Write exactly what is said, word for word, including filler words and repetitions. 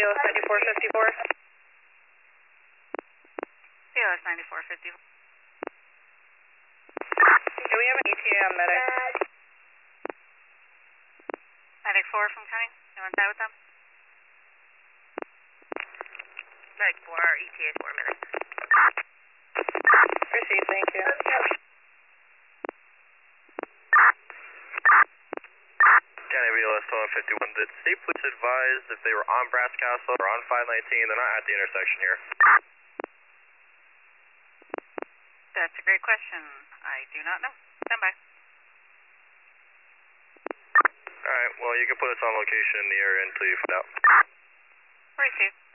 O S ninety-four fifty-four. C O S ninety-four fifty-four. Do we have an E T A on medic? Medic four from County. You want to die with them? Medic four, our E T A four minutes. Proceed, thank you. County V L S twelve fifty-one, did state police advise if they were on Brass Castle or on five nineteen? They're not at the intersection here. That's a great question. I do not know. Stand by. Alright, well you can put us on location in the area until you find out. Receive.